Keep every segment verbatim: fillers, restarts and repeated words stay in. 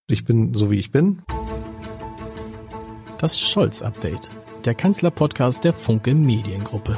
Ich bin so, wie ich bin. Das Scholz-Update, der Kanzler-Podcast der Funke Mediengruppe.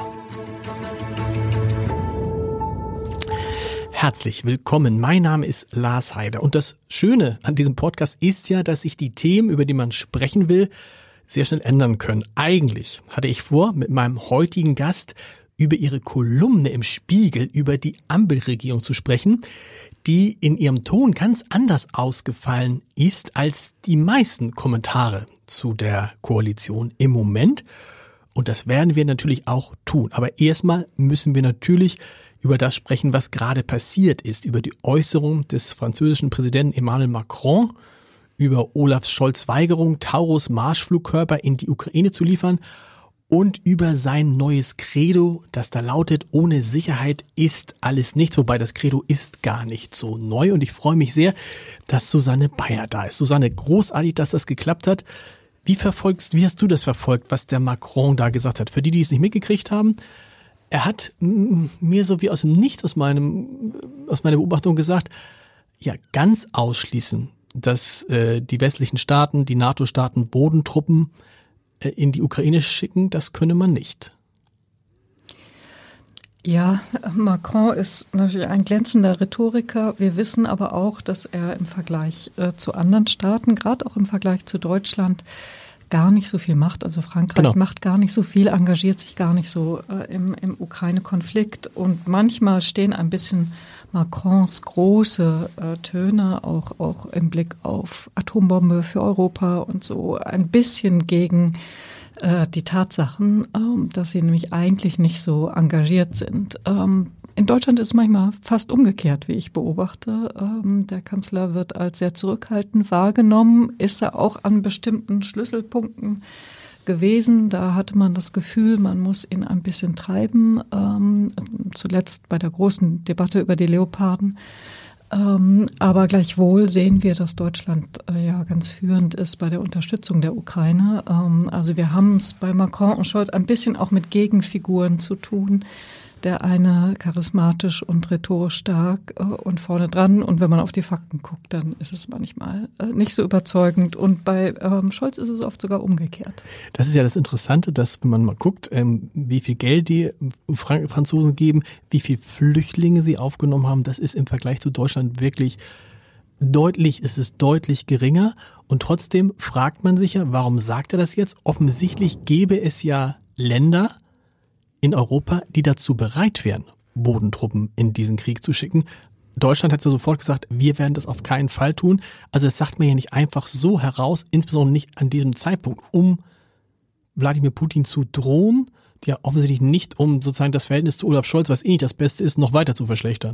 Herzlich willkommen, mein Name ist Lars Heider und das Schöne an diesem Podcast ist ja, dass sich die Themen, über die man sprechen will, sehr schnell ändern können. Eigentlich hatte ich vor, mit meinem heutigen Gast über ihre Kolumne im Spiegel über die Ampelregierung zu sprechen, die in ihrem Ton ganz anders ausgefallen ist als die meisten Kommentare zu der Koalition im Moment. Und das werden wir natürlich auch tun. Aber erstmal müssen wir natürlich über das sprechen, was gerade passiert ist, über die Äußerung des französischen Präsidenten Emmanuel Macron, über Olaf Scholz' Weigerung, Taurus Marschflugkörper in die Ukraine zu liefern und über sein neues Credo, das da lautet, ohne Sicherheit ist alles nichts, wobei das Credo ist gar nicht so neu und ich freue mich sehr, dass Susanne Beier da ist. Susanne, großartig, dass das geklappt hat. Wie verfolgst, wie hast du das verfolgt, was der Macron da gesagt hat? Für die, die es nicht mitgekriegt haben, er hat mir so wie aus dem Nichts, aus meinem, aus meiner Beobachtung gesagt, ja, ganz ausschließen, dass äh, die westlichen Staaten, die NATO-Staaten Bodentruppen in die Ukraine schicken, das könne man nicht. Ja, Macron ist natürlich ein glänzender Rhetoriker. Wir wissen aber auch, dass er im Vergleich äh, zu anderen Staaten, gerade auch im Vergleich zu Deutschland, gar nicht so viel macht. Also Frankreich genau. macht gar nicht so viel, engagiert sich gar nicht so äh, im, im Ukraine-Konflikt. Und manchmal stehen ein bisschen Macrons große äh, Töne, auch, auch im Blick auf Atombombe für Europa und so, ein bisschen gegen äh, die Tatsachen, ähm, dass sie nämlich eigentlich nicht so engagiert sind. Ähm, in Deutschland ist es manchmal fast umgekehrt, wie ich beobachte. Ähm, der Kanzler wird als sehr zurückhaltend wahrgenommen, ist er auch an bestimmten Schlüsselpunkten gewesen. Da hatte man das Gefühl, man muss ihn ein bisschen treiben. Ähm, zuletzt bei der großen Debatte über die Leoparden. Ähm, aber gleichwohl sehen wir, dass Deutschland äh, ja ganz führend ist bei der Unterstützung der Ukraine. Ähm, also wir haben es bei Macron und Scholz ein bisschen auch mit Gegenfiguren zu tun. Der eine charismatisch und rhetorisch stark äh, und vorne dran. Und wenn man auf die Fakten guckt, dann ist es manchmal äh, nicht so überzeugend. Und bei ähm, Scholz ist es oft sogar umgekehrt. Das ist ja das Interessante, dass wenn man mal guckt, ähm, wie viel Geld die Frank- Franzosen geben, wie viel Flüchtlinge sie aufgenommen haben, das ist im Vergleich zu Deutschland wirklich deutlich, ist es deutlich geringer. Und trotzdem fragt man sich ja, warum sagt er das jetzt? Offensichtlich gäbe es ja Länder in Europa, die dazu bereit wären, Bodentruppen in diesen Krieg zu schicken. Deutschland hat ja sofort gesagt, wir werden das auf keinen Fall tun. Also das sagt man ja nicht einfach so heraus, insbesondere nicht an diesem Zeitpunkt, um Wladimir Putin zu drohen, ja offensichtlich nicht, um sozusagen das Verhältnis zu Olaf Scholz, was eh nicht das Beste ist, noch weiter zu verschlechtern.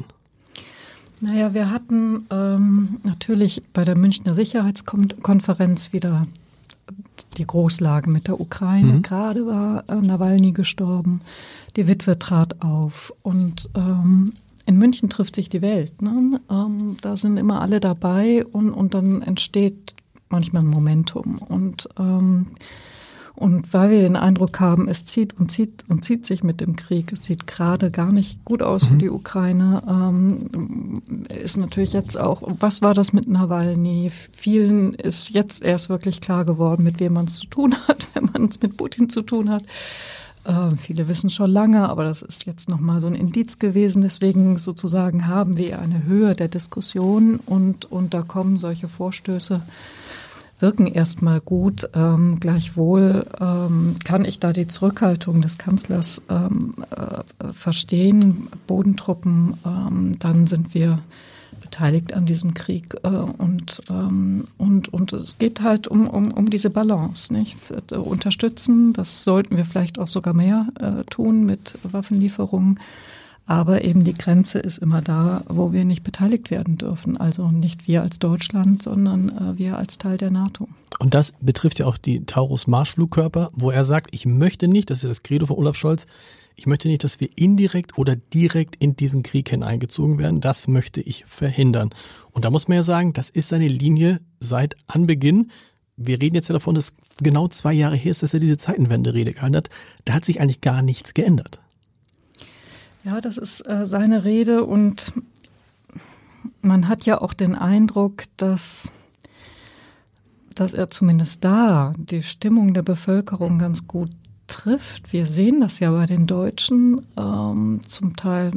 Naja, wir hatten ähm, natürlich bei der Münchner Sicherheitskonferenz wieder die Großlage mit der Ukraine. Mhm. Gerade war äh, Nawalny gestorben, die Witwe trat auf und ähm, in München trifft sich die Welt. Ne? Ähm, da sind immer alle dabei und, und dann entsteht manchmal ein Momentum. Und ähm, Und weil wir den Eindruck haben, es zieht und zieht und zieht sich mit dem Krieg, es sieht gerade gar nicht gut aus mhm. für die Ukraine, ähm, ist natürlich jetzt auch, was war das mit Nawalny? Vielen ist jetzt erst wirklich klar geworden, mit wem man es zu tun hat, wenn man es mit Putin zu tun hat. Äh, viele wissen schon lange, aber das ist jetzt nochmal so ein Indiz gewesen. Deswegen sozusagen haben wir eine Höhe der Diskussion und, und da kommen solche Vorstöße, wirken erstmal gut. Ähm, gleichwohl ähm, kann ich da die Zurückhaltung des Kanzlers ähm, äh, verstehen. Bodentruppen, ähm, dann sind wir beteiligt an diesem Krieg äh, und ähm, und und es geht halt um um um diese Balance, nicht? Für, uh, unterstützen, das sollten wir vielleicht auch sogar mehr äh, tun mit Waffenlieferungen. Aber eben die Grenze ist immer da, wo wir nicht beteiligt werden dürfen. Also nicht wir als Deutschland, sondern äh, wir als Teil der NATO. Und das betrifft ja auch die Taurus Marschflugkörper, wo er sagt, ich möchte nicht, das ist ja das Credo von Olaf Scholz, ich möchte nicht, dass wir indirekt oder direkt in diesen Krieg hineingezogen werden. Das möchte ich verhindern. Und da muss man ja sagen, das ist seine Linie seit Anbeginn. Wir reden jetzt ja davon, dass genau zwei Jahre her ist, dass er diese Zeitenwende-Rede gehalten hat. Da hat sich eigentlich gar nichts geändert. Ja, das ist äh, seine Rede und man hat ja auch den Eindruck, dass dass er zumindest da die Stimmung der Bevölkerung ganz gut trifft. Wir sehen das ja bei den Deutschen, ähm, zum Teil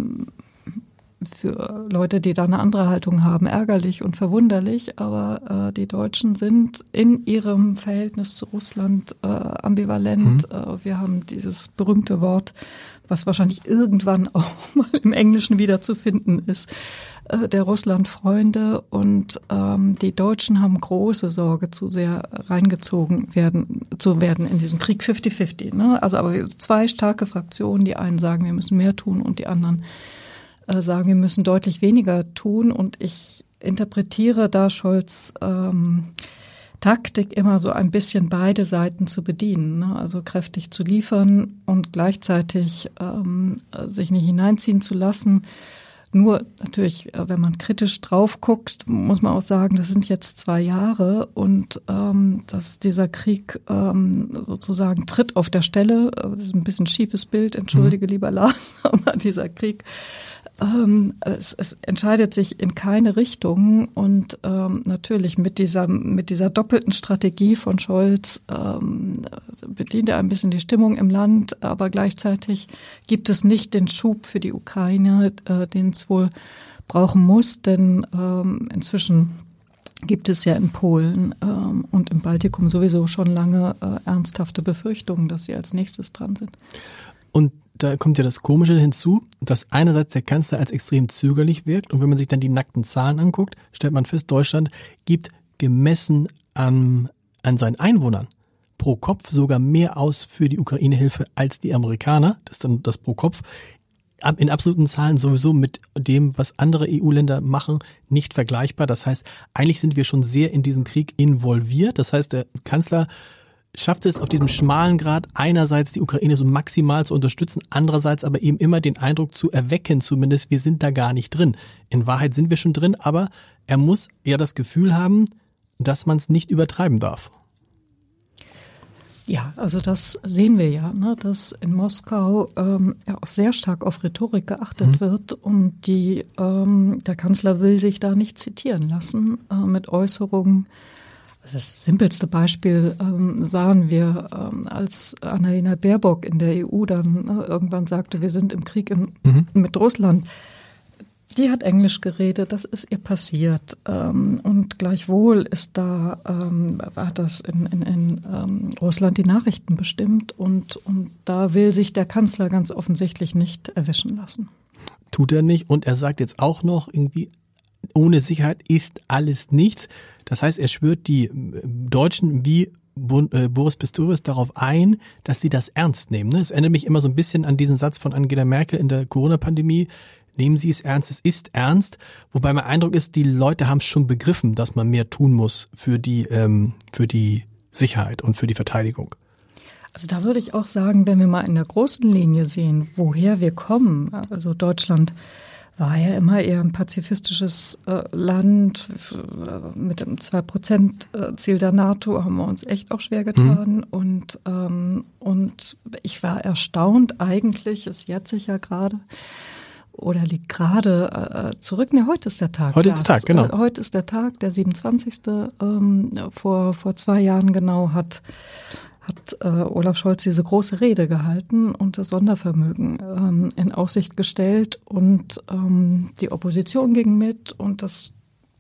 für Leute, die da eine andere Haltung haben, ärgerlich und verwunderlich, aber äh, die Deutschen sind in ihrem Verhältnis zu Russland äh, ambivalent. Mhm. Äh, wir haben dieses berühmte Wort, was wahrscheinlich irgendwann auch mal im Englischen wieder zu finden ist, äh, der Russlandfreunde. Und ähm, die Deutschen haben große Sorge, zu sehr reingezogen werden zu werden in diesem Krieg fifty fifty. Ne? Also aber zwei starke Fraktionen, die einen sagen, wir müssen mehr tun und die anderen sagen, wir müssen deutlich weniger tun. Und ich interpretiere da Scholz ähm, Taktik immer so ein bisschen beide Seiten zu bedienen, ne? Also kräftig zu liefern und gleichzeitig ähm, sich nicht hineinziehen zu lassen. Nur natürlich, wenn man kritisch drauf guckt, muss man auch sagen, das sind jetzt zwei Jahre und ähm, dass dieser Krieg ähm, sozusagen tritt auf der Stelle. Das ist ein bisschen schiefes Bild, entschuldige mhm. lieber Lars, aber dieser Krieg Ähm, es, es entscheidet sich in keine Richtung und ähm, natürlich mit dieser mit dieser doppelten Strategie von Scholz ähm, bedient er ein bisschen die Stimmung im Land, aber gleichzeitig gibt es nicht den Schub für die Ukraine, äh, den es wohl brauchen muss, denn ähm, inzwischen gibt es ja in Polen ähm, und im Baltikum sowieso schon lange äh, ernsthafte Befürchtungen, dass sie als nächstes dran sind. Und da kommt ja das Komische hinzu, dass einerseits der Kanzler als extrem zögerlich wirkt und wenn man sich dann die nackten Zahlen anguckt, stellt man fest, Deutschland gibt gemessen an, an seinen Einwohnern pro Kopf sogar mehr aus für die Ukraine-Hilfe als die Amerikaner. Das ist dann das pro Kopf. In absoluten Zahlen sowieso mit dem, was andere E U-Länder machen, nicht vergleichbar. Das heißt, eigentlich sind wir schon sehr in diesem Krieg involviert. Das heißt, der Kanzler schafft es auf diesem schmalen Grad einerseits die Ukraine so maximal zu unterstützen, andererseits aber eben immer den Eindruck zu erwecken, zumindest wir sind da gar nicht drin. In Wahrheit sind wir schon drin, aber er muss ja das Gefühl haben, dass man es nicht übertreiben darf. Ja, also das sehen wir ja, ne, dass in Moskau ähm, ja auch sehr stark auf Rhetorik geachtet mhm. wird und die ähm, der Kanzler will sich da nicht zitieren lassen äh, mit Äußerungen. Das simpelste Beispiel ähm, sahen wir, ähm, als Annalena Baerbock in der E U dann äh, irgendwann sagte, wir sind im Krieg in, mhm. mit Russland. Die hat Englisch geredet, das ist ihr passiert. Ähm, und gleichwohl ist da, ähm, hat das in, in, in ähm, Russland die Nachrichten bestimmt. Und, und da will sich der Kanzler ganz offensichtlich nicht erwischen lassen. Tut er nicht. Und er sagt jetzt auch noch irgendwie, ohne Sicherheit ist alles nichts. Das heißt, er schwört die Deutschen wie Boris Pistorius darauf ein, dass sie das ernst nehmen. Es erinnert mich immer so ein bisschen an diesen Satz von Angela Merkel in der Corona-Pandemie. Nehmen Sie es ernst, es ist ernst. Wobei mein Eindruck ist, die Leute haben es schon begriffen, dass man mehr tun muss für die, ähm, für die Sicherheit und für die Verteidigung. Also da würde ich auch sagen, wenn wir mal in der großen Linie sehen, woher wir kommen, also Deutschland war ja immer eher ein pazifistisches äh, Land. Mit dem zwei Prozent Ziel der NATO haben wir uns echt auch schwer getan. Mhm. Und, ähm, und ich war erstaunt eigentlich, es jährt sich ja gerade, oder liegt gerade äh, zurück. Ne, heute ist der Tag. Heute ist der Tag, genau. Äh, heute ist der Tag, der siebenundzwanzigste Ähm, vor, vor zwei Jahren genau hat hat äh, Olaf Scholz diese große Rede gehalten und das Sondervermögen ähm, in Aussicht gestellt und ähm, die Opposition ging mit und das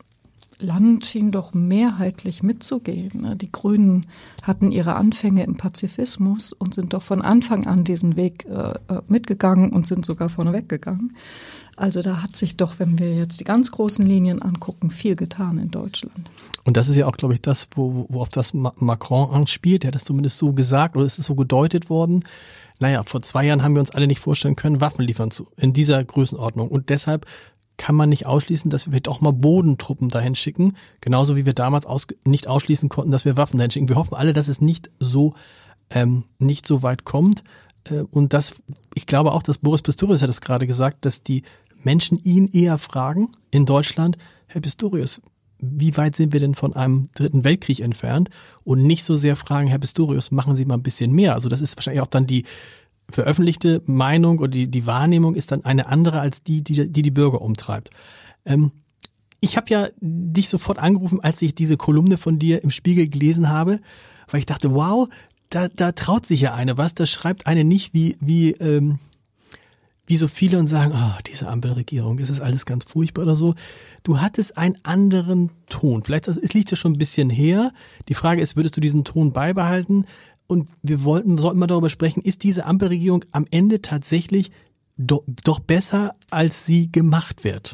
Land schien doch mehrheitlich mitzugehen. Ne? Die Grünen hatten ihre Anfänge im Pazifismus und sind doch von Anfang an diesen Weg äh, mitgegangen und sind sogar vorneweg gegangen. Also da hat sich doch, wenn wir jetzt die ganz großen Linien angucken, viel getan in Deutschland. Und das ist ja auch, glaube ich, das, wo, wo auf das Macron anspielt. Er hat das zumindest so gesagt oder ist es so gedeutet worden. Naja, vor zwei Jahren haben wir uns alle nicht vorstellen können, Waffen liefern zu in dieser Größenordnung. Und deshalb kann man nicht ausschließen, dass wir vielleicht auch mal Bodentruppen dahin schicken. Genauso wie wir damals aus, nicht ausschließen konnten, dass wir Waffen dahin schicken. Wir hoffen alle, dass es nicht so, ähm, nicht so weit kommt. Äh, und das, ich glaube auch, dass Boris Pistorius hat es gerade gesagt, dass die Menschen ihn eher fragen in Deutschland, Herr Pistorius, wie weit sind wir denn von einem dritten Weltkrieg entfernt? Und nicht so sehr fragen, Herr Pistorius, machen Sie mal ein bisschen mehr. Also das ist wahrscheinlich auch dann die veröffentlichte Meinung oder die, die Wahrnehmung ist dann eine andere als die, die die, die Bürger umtreibt. Ähm, Ich habe ja dich sofort angerufen, als ich diese Kolumne von dir im Spiegel gelesen habe, weil ich dachte, wow, da, da traut sich ja eine was, da schreibt eine nicht wie wie ähm, wie so viele und sagen, oh, diese Ampelregierung, ist das alles ganz furchtbar oder so. Du hattest einen anderen Ton. Vielleicht also, es liegt ja schon ein bisschen her. Die Frage ist, würdest du diesen Ton beibehalten? Und wir wollten, sollten mal darüber sprechen, ist diese Ampelregierung am Ende tatsächlich do, doch besser, als sie gemacht wird?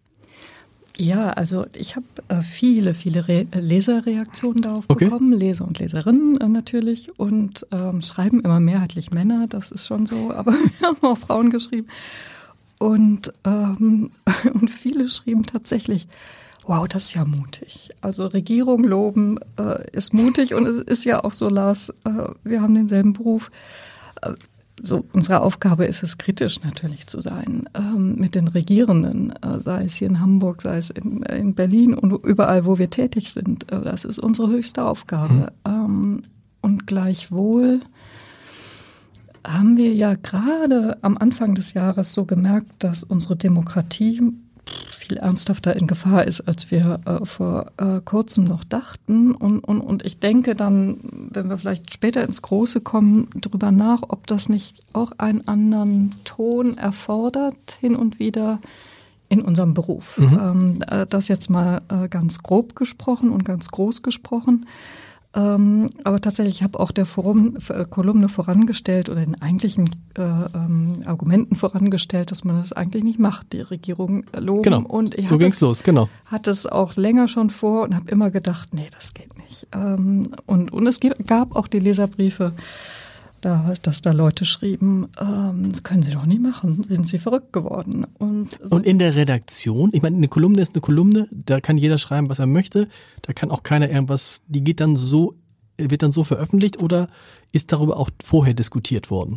Ja, also ich habe äh, viele, viele Re- Leserreaktionen darauf okay. bekommen, Leser und Leserinnen äh, natürlich, und ähm, schreiben immer mehrheitlich Männer, das ist schon so, aber wir haben auch Frauen geschrieben. Und, ähm, und viele schrieben tatsächlich, wow, das ist ja mutig. Also Regierung loben äh, ist mutig, und es ist ja auch so, Lars, äh, wir haben denselben Beruf. Äh, So, unsere Aufgabe ist es, kritisch natürlich zu sein ähm, mit den Regierenden, äh, sei es hier in Hamburg, sei es in, in Berlin und überall, wo wir tätig sind. Äh, das ist unsere höchste Aufgabe. Mhm. Ähm, und gleichwohl haben wir ja gerade am Anfang des Jahres so gemerkt, dass unsere Demokratie viel ernsthafter in Gefahr ist, als wir äh, vor äh, kurzem noch dachten. Und, und, und ich denke dann, wenn wir vielleicht später ins Große kommen, drüber nach, ob das nicht auch einen anderen Ton erfordert, hin und wieder in unserem Beruf. Mhm. Ähm, das jetzt mal äh, ganz grob gesprochen und ganz groß gesprochen. Ähm, aber tatsächlich, ich habe auch der Forum, äh, Kolumne vorangestellt oder den eigentlichen äh, ähm, Argumenten vorangestellt, dass man das eigentlich nicht macht, die Regierung loben. Genau, und ich so ging's los, genau. Hatte es auch länger schon vor und habe immer gedacht, nee, das geht nicht. Ähm, und, und es gab auch die Leserbriefe, da, dass da Leute schrieben, ähm, das können Sie doch nicht machen, sind Sie verrückt geworden. Und, so. Und in der Redaktion, ich meine, eine Kolumne ist eine Kolumne, da kann jeder schreiben, was er möchte, da kann auch keiner irgendwas, die geht dann so, wird dann so veröffentlicht, oder ist darüber auch vorher diskutiert worden?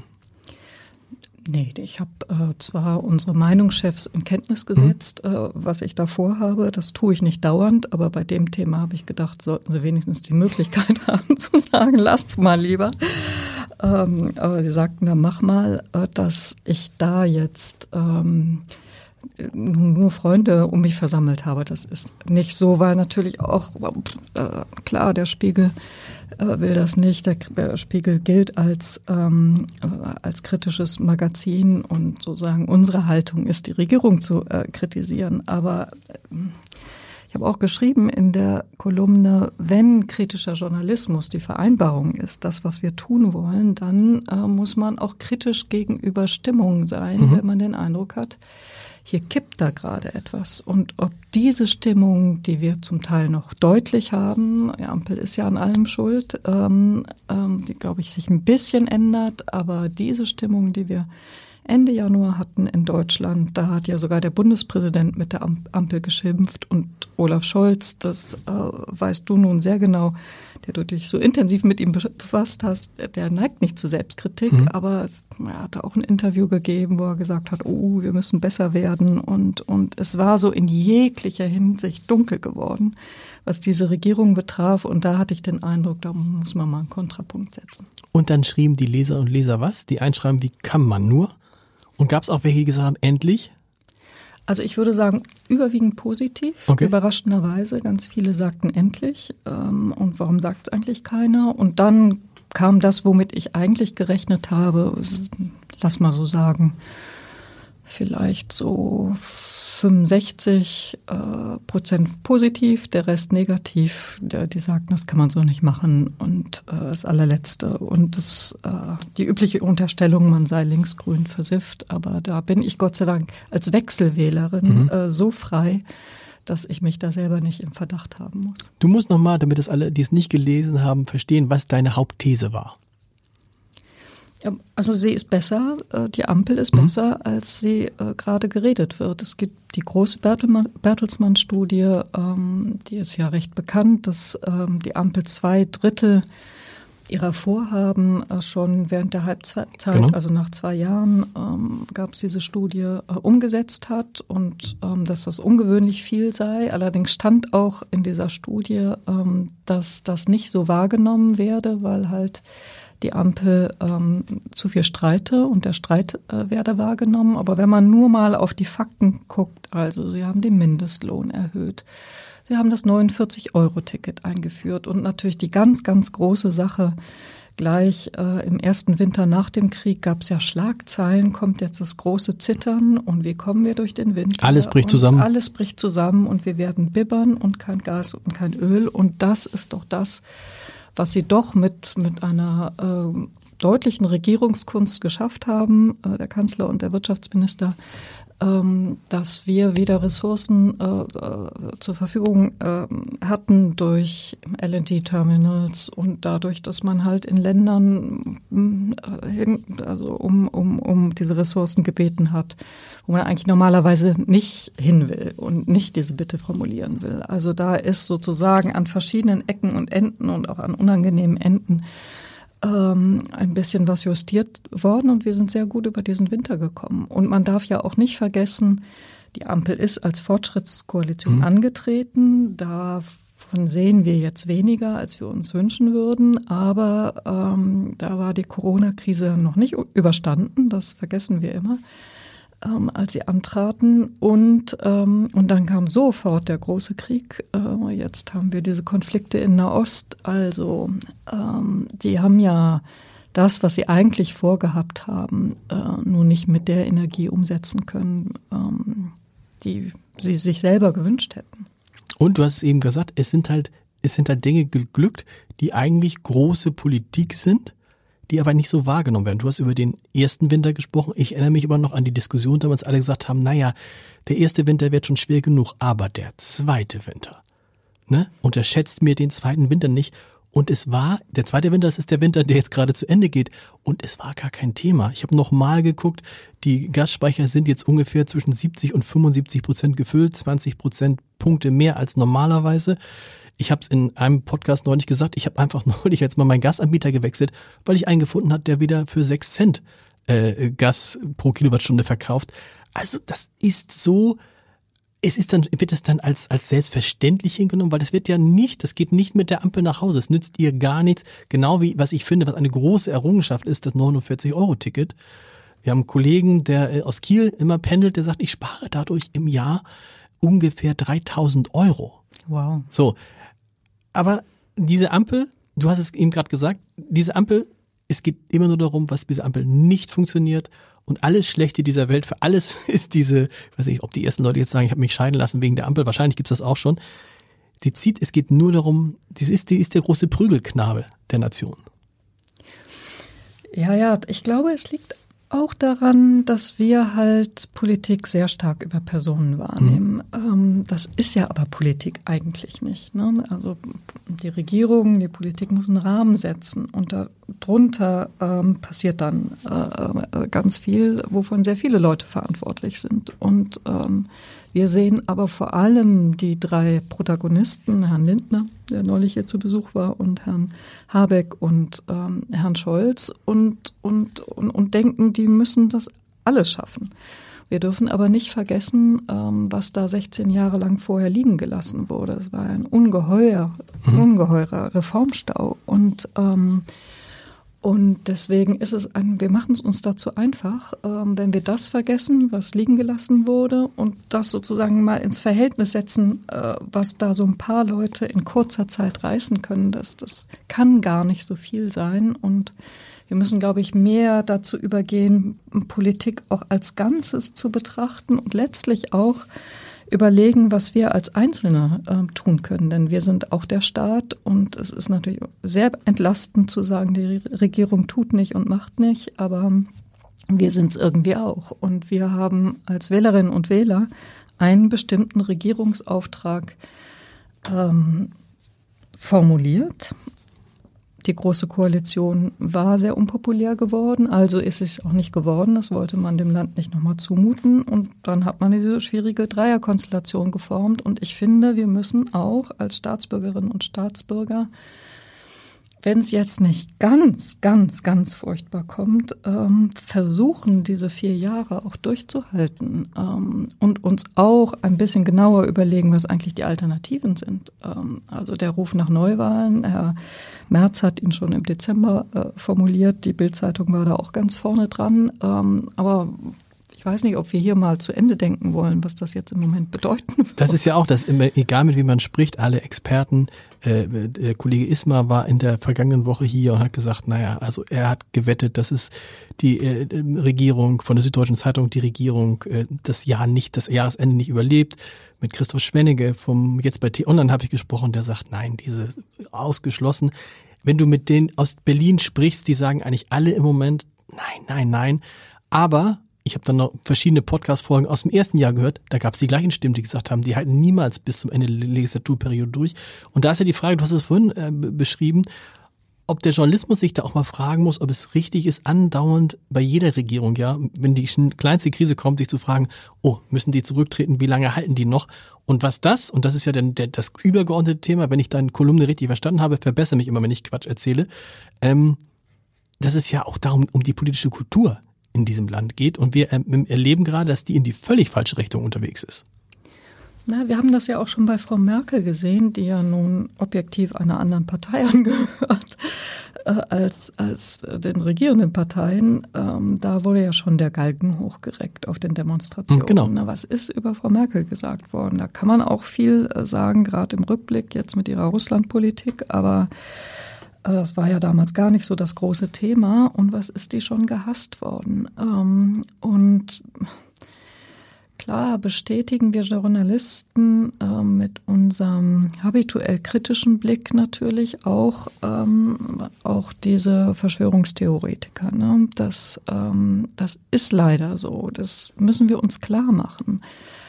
Nee, ich habe äh, zwar unsere Meinungschefs in Kenntnis gesetzt, mhm. äh, was ich da vorhabe. Das tue ich nicht dauernd, aber bei dem Thema habe ich gedacht, sollten sie wenigstens die Möglichkeit haben zu sagen, lasst mal lieber. Ähm, aber sie sagten dann, mach mal, äh, dass ich da jetzt ähm, nur Freunde um mich versammelt habe. Das ist nicht so, weil natürlich auch, äh, klar, der Spiegel äh, will das nicht. Der Spiegel gilt als, ähm, äh, als kritisches Magazin, und sozusagen unsere Haltung ist, die Regierung zu äh, kritisieren. Aber äh, ich habe auch geschrieben in der Kolumne, wenn kritischer Journalismus die Vereinbarung ist, das, was wir tun wollen, dann äh, muss man auch kritisch gegenüber Stimmungen sein, mhm. wenn man den Eindruck hat, hier kippt da gerade etwas. Und ob diese Stimmung, die wir zum Teil noch deutlich haben, die Ampel ist ja an allem schuld, ähm, ähm, die, glaube ich, sich ein bisschen ändert, aber diese Stimmung, die wir Ende Januar hatten in Deutschland, da hat ja sogar der Bundespräsident mit der Ampel geschimpft, und Olaf Scholz, das äh, weißt du nun sehr genau, der du dich so intensiv mit ihm befasst hast, der neigt nicht zu Selbstkritik, mhm. aber es, er hatte auch ein Interview gegeben, wo er gesagt hat, oh, wir müssen besser werden, und, und es war so in jeglicher Hinsicht dunkel geworden, was diese Regierung betraf, und da hatte ich den Eindruck, da muss man mal einen Kontrapunkt setzen. Und dann schrieben die Leser und Leser was? Die einen schreiben, wie kann man nur? Und gab es auch welche, die gesagt haben, endlich? Also ich würde sagen, überwiegend positiv, okay. Überraschenderweise. Ganz viele sagten endlich. Ähm, und warum sagt es eigentlich keiner? Und dann kam das, womit ich eigentlich gerechnet habe, lass mal so sagen, vielleicht so fünfundsechzig äh, Prozent positiv, der Rest negativ. Der, die sagten, das kann man so nicht machen. Und äh, das allerletzte und das äh, die übliche Unterstellung, man sei linksgrün versifft. Aber da bin ich Gott sei Dank als Wechselwählerin mhm. äh, so frei, dass ich mich da selber nicht im Verdacht haben muss. Du musst nochmal, damit es alle, die es nicht gelesen haben, verstehen, was deine Hauptthese war. Also sie ist besser, die Ampel ist mhm. besser, als sie äh, gerade geredet wird. Es gibt die große Bertelsmann-Studie, ähm, die ist ja recht bekannt, dass ähm, die Ampel zwei Drittel ihrer Vorhaben äh, schon während der Halbzeit, genau. also nach zwei Jahren ähm, gab es diese Studie, äh, umgesetzt hat, und ähm, dass das ungewöhnlich viel sei. Allerdings stand auch in dieser Studie, ähm, dass das nicht so wahrgenommen werde, weil halt die Ampel ähm, zu viel streite und der Streit äh, werde wahrgenommen. Aber wenn man nur mal auf die Fakten guckt, also sie haben den Mindestlohn erhöht, sie haben das neunundvierzig-Euro-Ticket eingeführt und natürlich die ganz, ganz große Sache, gleich äh, im ersten Winter nach dem Krieg gab es ja Schlagzeilen, kommt jetzt das große Zittern und wie kommen wir durch den Winter? Alles bricht zusammen. Alles bricht zusammen und wir werden bibbern und kein Gas und kein Öl. Und das ist doch das, was sie doch mit, mit einer äh, deutlichen Regierungskunst geschafft haben, äh, der Kanzler und der Wirtschaftsminister, ähm, dass wir wieder Ressourcen äh, äh, zur Verfügung äh, hatten durch L N G-Terminals und dadurch, dass man halt in Ländern äh, hin, also um, um, um diese Ressourcen gebeten hat, wo man eigentlich normalerweise nicht hin will und nicht diese Bitte formulieren will. Also da ist sozusagen an verschiedenen Ecken und Enden und auch an unangenehmen Enden ein bisschen was justiert worden und wir sind sehr gut über diesen Winter gekommen. Und man darf ja auch nicht vergessen, die Ampel ist als Fortschrittskoalition mhm. angetreten. Davon sehen wir jetzt weniger, als wir uns wünschen würden. Aber ähm, da war die Corona-Krise noch nicht überstanden. Das vergessen wir immer, ähm, als sie antraten. Und, ähm, und dann kam sofort der große Krieg. Äh, jetzt haben wir diese Konflikte in Nahost. Also ähm, die haben ja das, was sie eigentlich vorgehabt haben, äh, nur nicht mit der Energie umsetzen können, ähm, die sie sich selber gewünscht hätten. Und du hast es eben gesagt, es sind halt, es sind halt Dinge geglückt, die eigentlich große Politik sind, die aber nicht so wahrgenommen werden. Du hast über den ersten Winter gesprochen. Ich erinnere mich aber noch an die Diskussion, damals alle gesagt haben, naja, der erste Winter wird schon schwer genug, aber der zweite Winter, ne, unterschätzt mir den zweiten Winter nicht. Und es war, der zweite Winter, das ist der Winter, der jetzt gerade zu Ende geht. Und es war gar kein Thema. Ich habe noch mal geguckt, die Gasspeicher sind jetzt ungefähr zwischen siebzig und fünfundsiebzig Prozent gefüllt, zwanzig Prozent Punkte mehr als normalerweise. Ich habe es in einem Podcast neulich gesagt, ich habe einfach neulich jetzt mal meinen Gasanbieter gewechselt, weil ich einen gefunden habe, der wieder für sechs Cent äh, Gas pro Kilowattstunde verkauft. Also das ist so, es ist dann, wird es dann als als selbstverständlich hingenommen, weil das wird ja nicht, das geht nicht mit der Ampel nach Hause, es nützt ihr gar nichts. Genau wie, was ich finde, was eine große Errungenschaft ist, das neunundvierzig-Euro-Ticket. Wir haben einen Kollegen, der aus Kiel immer pendelt, der sagt, ich spare dadurch im Jahr ungefähr dreitausend Euro. Wow. So. Aber diese Ampel, du hast es eben gerade gesagt, diese Ampel, es geht immer nur darum, was diese Ampel nicht funktioniert und alles Schlechte dieser Welt, für alles ist diese, ich weiß nicht, ob die ersten Leute jetzt sagen, ich habe mich scheiden lassen wegen der Ampel, wahrscheinlich gibt's das auch schon. Die zieht, es geht nur darum, die ist, die ist der große Prügelknabe der Nation. Ja, ja, ich glaube, es liegt auch daran, dass wir halt Politik sehr stark über Personen wahrnehmen. Mhm. Das ist ja aber Politik eigentlich nicht, ne? Also die Regierung, die Politik muss einen Rahmen setzen und darunter ähm, passiert dann äh, ganz viel, wovon sehr viele Leute verantwortlich sind. Und ähm, wir sehen aber vor allem die drei Protagonisten, Herrn Lindner, der neulich hier zu Besuch war, und Herrn Habeck und ähm, Herrn Scholz und, und, und, und denken, die müssen das alles schaffen. Wir dürfen aber nicht vergessen, ähm, was da sechzehn Jahre lang vorher liegen gelassen wurde. Es war ein ungeheuer, mhm. ungeheurer Reformstau und ähm, Und deswegen ist es ein, wir machen es uns dazu einfach, ähm, wenn wir das vergessen, was liegen gelassen wurde und das sozusagen mal ins Verhältnis setzen, äh, was da so ein paar Leute in kurzer Zeit reißen können. Das, das kann gar nicht so viel sein und wir müssen, glaube ich, mehr dazu übergehen, Politik auch als Ganzes zu betrachten und letztlich auch überlegen, was wir als Einzelne äh, tun können. Denn wir sind auch der Staat und es ist natürlich sehr entlastend zu sagen, die Regierung tut nicht und macht nicht, aber wir sind es irgendwie auch. Und wir haben als Wählerinnen und Wähler einen bestimmten Regierungsauftrag ähm, formuliert. Die Große Koalition war sehr unpopulär geworden, also ist es auch nicht geworden. Das wollte man dem Land nicht nochmal zumuten. Und dann hat man diese schwierige Dreierkonstellation geformt. Und ich finde, wir müssen auch als Staatsbürgerinnen und Staatsbürger wenn es jetzt nicht ganz, ganz, ganz furchtbar kommt, ähm, versuchen, diese vier Jahre auch durchzuhalten ähm, und uns auch ein bisschen genauer überlegen, was eigentlich die Alternativen sind. Ähm, also der Ruf nach Neuwahlen, Herr Merz hat ihn schon im Dezember äh, formuliert, die Bild-Zeitung war da auch ganz vorne dran, ähm, aber ich weiß nicht, ob wir hier mal zu Ende denken wollen, was das jetzt im Moment bedeuten wird. Das ist ja auch das, egal mit wem man spricht, alle Experten. Äh, der Kollege Ismar war in der vergangenen Woche hier und hat gesagt, naja, also er hat gewettet, dass es die äh, Regierung von der Süddeutschen Zeitung, die Regierung äh, das Jahr nicht, das Jahresende nicht überlebt. Mit Christoph Schwennige vom jetzt bei T-Online habe ich gesprochen, der sagt, nein, diese ausgeschlossen. Wenn du mit denen aus Berlin sprichst, die sagen eigentlich alle im Moment, nein, nein, nein. Aber ich habe dann noch verschiedene Podcast-Folgen aus dem ersten Jahr gehört, da gab es die gleichen Stimmen, die gesagt haben, die halten niemals bis zum Ende der Legislaturperiode durch. Und da ist ja die Frage, du hast es vorhin äh, beschrieben, ob der Journalismus sich da auch mal fragen muss, ob es richtig ist, andauernd bei jeder Regierung, ja, wenn die kleinste Krise kommt, sich zu fragen, oh, müssen die zurücktreten, wie lange halten die noch? Und was das, und das ist ja dann der, das übergeordnete Thema, wenn ich deine Kolumne richtig verstanden habe, verbessere mich immer, wenn ich Quatsch erzähle, ähm, das ist ja auch darum, um die politische Kultur in diesem Land geht. Und wir erleben gerade, dass die in die völlig falsche Richtung unterwegs ist. Na, wir haben das ja auch schon bei Frau Merkel gesehen, die ja nun objektiv einer anderen Partei angehört äh, als, als den regierenden Parteien. Ähm, da wurde ja schon der Galgen hochgereckt auf den Demonstrationen. Genau. Na, was ist über Frau Merkel gesagt worden? Da kann man auch viel sagen, gerade im Rückblick jetzt mit ihrer Russlandpolitik, aber das war ja damals gar nicht so das große Thema. Und was ist die schon gehasst worden? Und klar bestätigen wir Journalisten mit unserem habituell kritischen Blick natürlich auch, auch diese Verschwörungstheoretiker. Das, das ist leider so. Das müssen wir uns klar machen.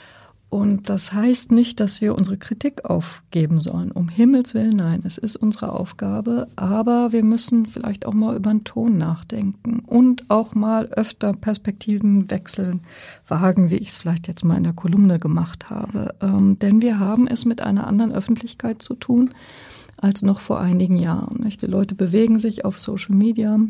Und das heißt nicht, dass wir unsere Kritik aufgeben sollen. Um Himmels Willen, nein, es ist unsere Aufgabe. Aber wir müssen vielleicht auch mal über den Ton nachdenken und auch mal öfter Perspektivenwechsel wagen, wie ich es vielleicht jetzt mal in der Kolumne gemacht habe. Ähm, denn wir haben es mit einer anderen Öffentlichkeit zu tun als noch vor einigen Jahren. Nicht? Die Leute bewegen sich auf Social Media.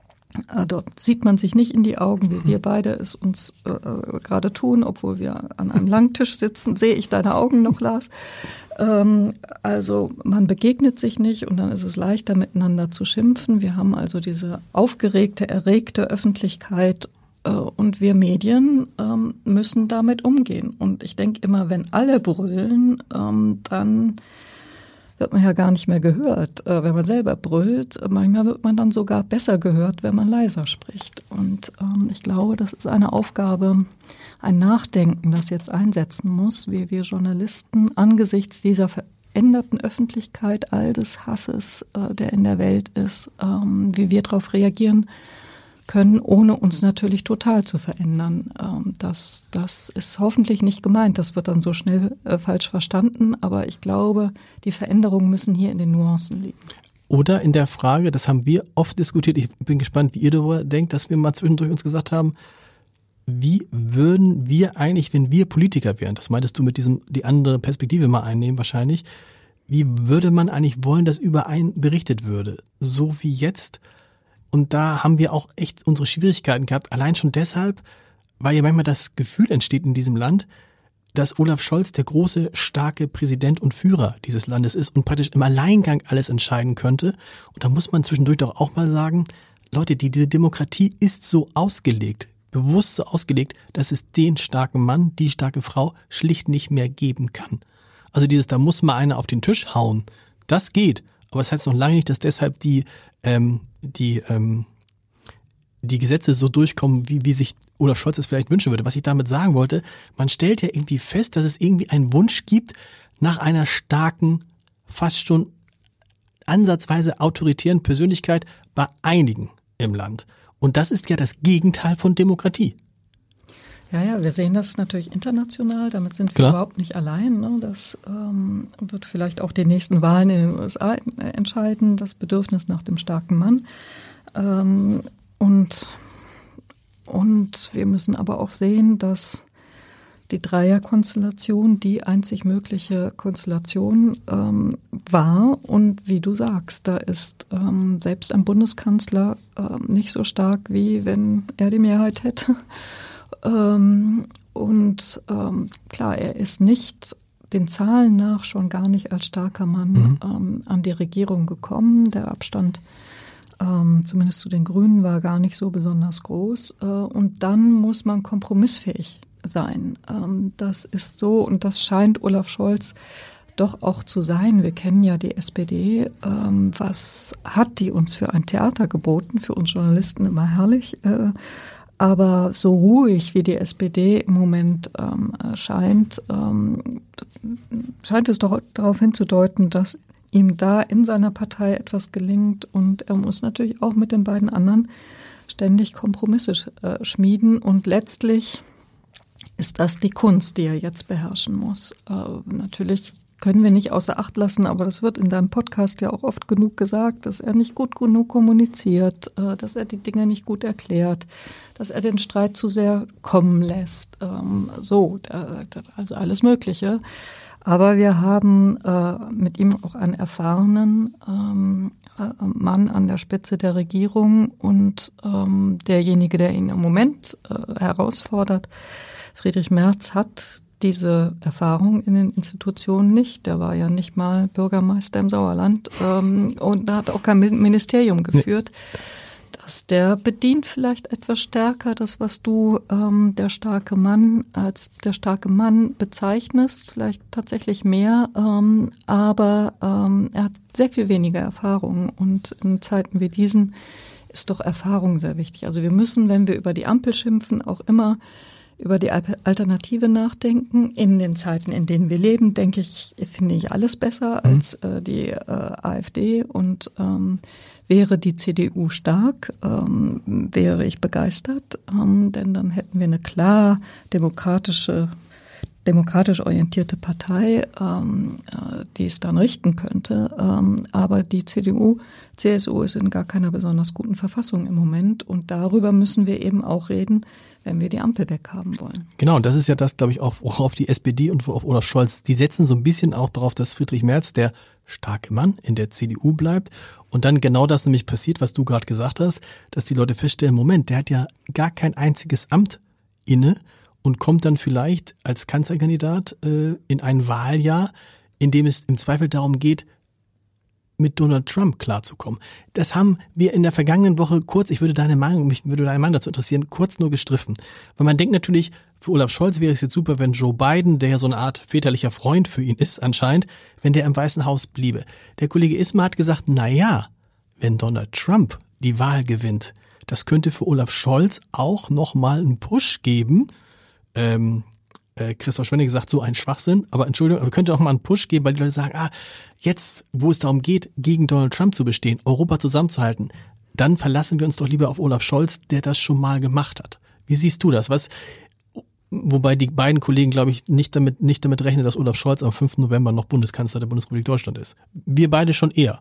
Dort sieht man sich nicht in die Augen, wie wir beide es uns äh, gerade tun, obwohl wir an einem Langtisch sitzen. Sehe ich deine Augen noch, Lars? Ähm, also man begegnet sich nicht und dann ist es leichter, miteinander zu schimpfen. Wir haben also diese aufgeregte, erregte Öffentlichkeit äh, und wir Medien ähm, müssen damit umgehen. Und ich denke immer, wenn alle brüllen, ähm, dann wird man ja gar nicht mehr gehört, wenn man selber brüllt. Manchmal wird man dann sogar besser gehört, wenn man leiser spricht. Und ähm, ich glaube, das ist eine Aufgabe, ein Nachdenken, das jetzt einsetzen muss, wie wir Journalisten angesichts dieser veränderten Öffentlichkeit, all des Hasses, äh, der in der Welt ist, ähm, wie wir darauf reagieren können, ohne uns natürlich total zu verändern. Das, das ist hoffentlich nicht gemeint. Das wird dann so schnell äh, falsch verstanden. Aber ich glaube, die Veränderungen müssen hier in den Nuancen liegen. Oder in der Frage, das haben wir oft diskutiert, ich bin gespannt, wie ihr darüber denkt, dass wir mal zwischendurch uns gesagt haben, wie würden wir eigentlich, wenn wir Politiker wären, das meintest du mit diesem, die andere Perspektive mal einnehmen wahrscheinlich, wie würde man eigentlich wollen, dass über einen berichtet würde? So wie jetzt. Und da haben wir auch echt unsere Schwierigkeiten gehabt. Allein schon deshalb, weil ja manchmal das Gefühl entsteht in diesem Land, dass Olaf Scholz der große, starke Präsident und Führer dieses Landes ist und praktisch im Alleingang alles entscheiden könnte. Und da muss man zwischendurch doch auch mal sagen, Leute, die, diese Demokratie ist so ausgelegt, bewusst so ausgelegt, dass es den starken Mann, die starke Frau schlicht nicht mehr geben kann. Also dieses, da muss mal einer auf den Tisch hauen. Das geht. Aber es das heißt noch lange nicht, dass deshalb die ähm, die ähm, die Gesetze so durchkommen, wie, wie sich Olaf Scholz es vielleicht wünschen würde. Was ich damit sagen wollte, man stellt ja irgendwie fest, dass es irgendwie einen Wunsch gibt nach einer starken, fast schon ansatzweise autoritären Persönlichkeit bei einigen im Land. Und das ist ja das Gegenteil von Demokratie. Ja, ja, wir sehen das natürlich international, damit sind wir Klar. überhaupt nicht allein. Ne? Das ähm, wird vielleicht auch die nächsten Wahlen in den U S A entscheiden, das Bedürfnis nach dem starken Mann. Ähm, und, und wir müssen aber auch sehen, dass die Dreierkonstellation die einzig mögliche Konstellation ähm, war. Und wie du sagst, da ist ähm, selbst ein Bundeskanzler ähm, nicht so stark, wie wenn er die Mehrheit hätte. ähm, und ähm, klar, er ist nicht den Zahlen nach schon gar nicht als starker Mann mhm. ähm, an die Regierung gekommen. Der Abstand ähm, zumindest zu den Grünen war gar nicht so besonders groß. Äh, und dann muss man kompromissfähig sein. Ähm, das ist so und das scheint Olaf Scholz doch auch zu sein. Wir kennen ja die S P D. Ähm, was hat die uns für ein Theater geboten? Für uns Journalisten immer herrlich. Äh, Aber so ruhig wie die S P D im Moment ähm, scheint, ähm, scheint es doch darauf hinzudeuten, dass ihm da in seiner Partei etwas gelingt. Und er muss natürlich auch mit den beiden anderen ständig Kompromisse äh, schmieden. Und letztlich ist das die Kunst, die er jetzt beherrschen muss. Äh, natürlich können wir nicht außer Acht lassen, aber das wird in deinem Podcast ja auch oft genug gesagt, dass er nicht gut genug kommuniziert, dass er die Dinge nicht gut erklärt, dass er den Streit zu sehr kommen lässt, so, also alles Mögliche. Aber wir haben mit ihm auch einen erfahrenen Mann an der Spitze der Regierung und derjenige, der ihn im Moment herausfordert, Friedrich Merz, hat diese Erfahrung in den Institutionen nicht. Der war ja nicht mal Bürgermeister im Sauerland ähm, und hat auch kein Ministerium geführt. Dass der bedient vielleicht etwas stärker das, was du ähm, der starke Mann als der starke Mann bezeichnest, vielleicht tatsächlich mehr, ähm, aber ähm, er hat sehr viel weniger Erfahrung und in Zeiten wie diesen ist doch Erfahrung sehr wichtig. Also wir müssen, wenn wir über die Ampel schimpfen, auch immer über die Alternative nachdenken. In den Zeiten, in denen wir leben, denke ich, finde ich alles besser mhm. als äh, die äh, AfD und ähm, wäre die C D U stark, ähm, wäre ich begeistert, ähm, denn dann hätten wir eine klar demokratische, demokratisch orientierte Partei, ähm, äh, die es dann richten könnte. Ähm, aber die C D U, C S U ist in gar keiner besonders guten Verfassung im Moment und darüber müssen wir eben auch reden, wenn wir die Ampel weghaben wollen. Genau, und das ist ja das, glaube ich, auch auf die S P D und auf Olaf Scholz. Die setzen so ein bisschen auch darauf, dass Friedrich Merz, der starke Mann, in der C D U bleibt. Und dann genau das nämlich passiert, was du gerade gesagt hast, dass die Leute feststellen, Moment, der hat ja gar kein einziges Amt inne und kommt dann vielleicht als Kanzlerkandidat äh, in ein Wahljahr, in dem es im Zweifel darum geht, mit Donald Trump klarzukommen. Das haben wir in der vergangenen Woche kurz, ich würde deine Meinung, mich würde deine Meinung dazu interessieren, kurz nur gestriffen. Weil man denkt natürlich, für Olaf Scholz wäre es jetzt super, wenn Joe Biden, der ja so eine Art väterlicher Freund für ihn ist anscheinend, wenn der im Weißen Haus bliebe. Der Kollege Ismar hat gesagt, na ja, wenn Donald Trump die Wahl gewinnt, das könnte für Olaf Scholz auch nochmal einen Push geben. Ähm, Äh, Christoph Schwenning sagt, so ein Schwachsinn, aber Entschuldigung, aber könnte auch mal einen Push geben, weil die Leute sagen, ah, jetzt, wo es darum geht, gegen Donald Trump zu bestehen, Europa zusammenzuhalten, dann verlassen wir uns doch lieber auf Olaf Scholz, der das schon mal gemacht hat. Wie siehst du das? Was, wobei die beiden Kollegen, glaube ich, nicht damit, nicht damit rechnen, dass Olaf Scholz am fünften November noch Bundeskanzler der Bundesrepublik Deutschland ist. Wir beide schon eher.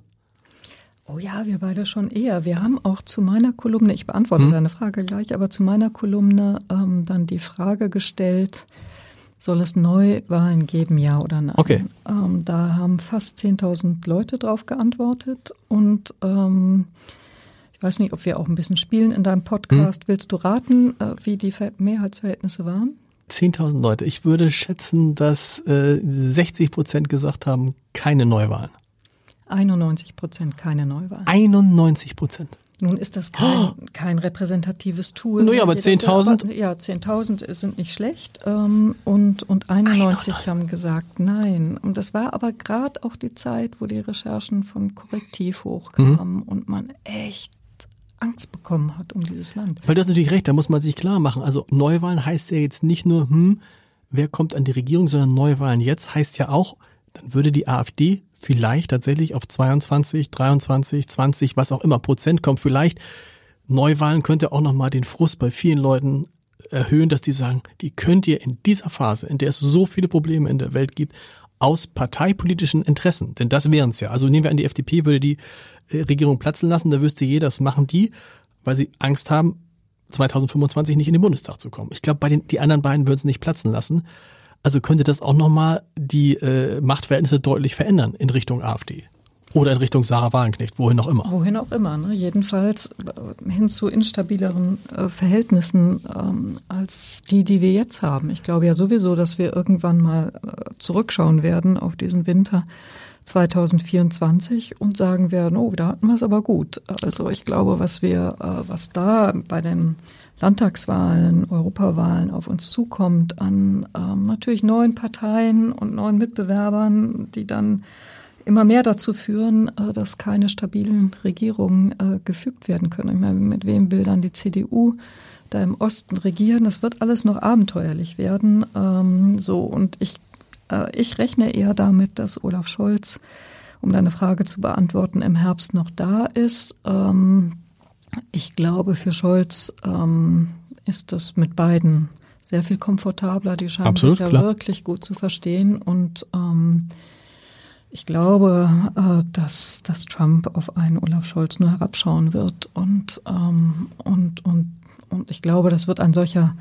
Oh ja, wir beide schon eher. Wir haben auch zu meiner Kolumne, ich beantworte hm. deine Frage gleich, aber zu meiner Kolumne ähm, dann die Frage gestellt, soll es Neuwahlen geben, ja oder nein? Okay. Ähm, da haben fast zehntausend Leute drauf geantwortet und ähm, ich weiß nicht, ob wir auch ein bisschen spielen in deinem Podcast. Hm. Willst du raten, äh, wie die Ver- Mehrheitsverhältnisse waren? zehntausend Leute. Ich würde schätzen, dass äh, sechzig Prozent gesagt haben, keine Neuwahlen. einundneunzig Prozent keine Neuwahlen. einundneunzig Prozent. Nun ist das kein, oh. kein repräsentatives Tool. Naja, aber zehntausend? Ja, zehntausend sind nicht schlecht. Ähm, und, und einundneunzig einundneunzig haben gesagt nein. Und das war aber gerade auch die Zeit, wo die Recherchen von Korrektiv hochkamen mhm. und man echt Angst bekommen hat um dieses Land. Weil du hast natürlich recht, da muss man sich klar machen. Also Neuwahlen heißt ja jetzt nicht nur, hm, wer kommt an die Regierung, sondern Neuwahlen jetzt heißt ja auch, dann würde die AfD vielleicht tatsächlich auf zweiundzwanzig, dreiundzwanzig, zwanzig, was auch immer Prozent kommt. Vielleicht Neuwahlen könnte auch nochmal den Frust bei vielen Leuten erhöhen, dass die sagen, die könnt ihr in dieser Phase, in der es so viele Probleme in der Welt gibt, aus parteipolitischen Interessen, denn das wären es ja. Also nehmen wir an, die F D P würde die Regierung platzen lassen, da wüsste jeder, das machen die, weil sie Angst haben, zweitausendfünfundzwanzig nicht in den Bundestag zu kommen. Ich glaube, bei den die anderen beiden würden es nicht platzen lassen. Also könnte das auch nochmal die äh, Machtverhältnisse deutlich verändern in Richtung AfD. Oder in Richtung Sarah Wagenknecht, wohin auch immer. Wohin auch immer, ne? Jedenfalls hin zu instabileren äh, Verhältnissen ähm, als die, die wir jetzt haben. Ich glaube ja sowieso, dass wir irgendwann mal äh, zurückschauen werden auf diesen Winter zweitausendvierundzwanzig und sagen werden, oh, da hatten wir es aber gut. Also ich glaube, was wir, äh, was da bei den Landtagswahlen, Europawahlen auf uns zukommt an ähm, natürlich neuen Parteien und neuen Mitbewerbern, die dann immer mehr dazu führen, dass keine stabilen Regierungen äh, gefügt werden können. Ich meine, mit wem will dann die C D U da im Osten regieren? Das wird alles noch abenteuerlich werden. Ähm, so und ich, äh, ich rechne eher damit, dass Olaf Scholz, um deine Frage zu beantworten, im Herbst noch da ist. Ähm, ich glaube, für Scholz ähm, ist das mit beiden sehr viel komfortabler. Die scheinen Absolut, sich ja klar. wirklich gut zu verstehen und ähm, ich glaube, äh, dass, dass Trump auf einen Olaf Scholz nur herabschauen wird und, ähm, und, und, und ich glaube, das wird ein solcher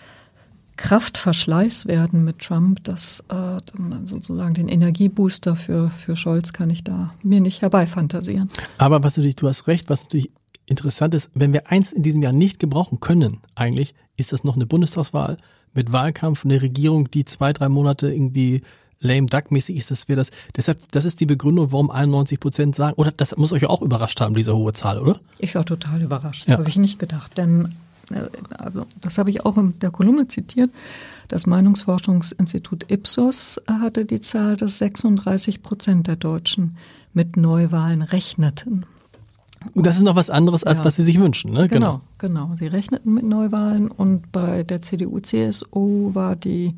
Kraftverschleiß werden mit Trump, dass äh, sozusagen den Energiebooster für, für Scholz kann ich da mir nicht herbeifantasieren. Aber was natürlich, du hast recht, was natürlich interessant ist, wenn wir eins in diesem Jahr nicht gebrauchen können, eigentlich, ist das noch eine Bundestagswahl mit Wahlkampf, eine Regierung, die zwei, drei Monate irgendwie lame duck-mäßig ist, das wäre das. Deshalb, das ist die Begründung, warum einundneunzig Prozent sagen, oder das muss euch ja auch überrascht haben, diese hohe Zahl, oder? Ich war total überrascht, Ja. habe ich nicht gedacht, denn also das habe ich auch in der Kolumne zitiert. Das Meinungsforschungsinstitut Ipsos hatte die Zahl, dass sechsunddreißig Prozent der Deutschen mit Neuwahlen rechneten. Das ist noch was anderes, als Ja. was sie sich wünschen, ne? Genau, genau. Sie rechneten mit Neuwahlen und bei der C D U C S U war die